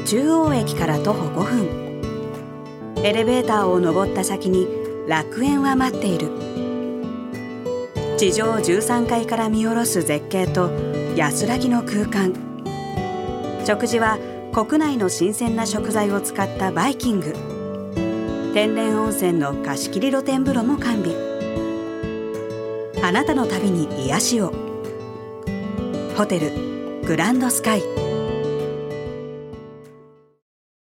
中央駅から徒歩5分。エレベーターを登った先に楽園は待っている。地上13階から見下ろす絶景と安らぎの空間。食事は国内の新鮮な食材を使ったバイキング。天然温泉の貸し切り露天風呂も完備。あなたの旅に癒しを。ホテルグランドスカイ。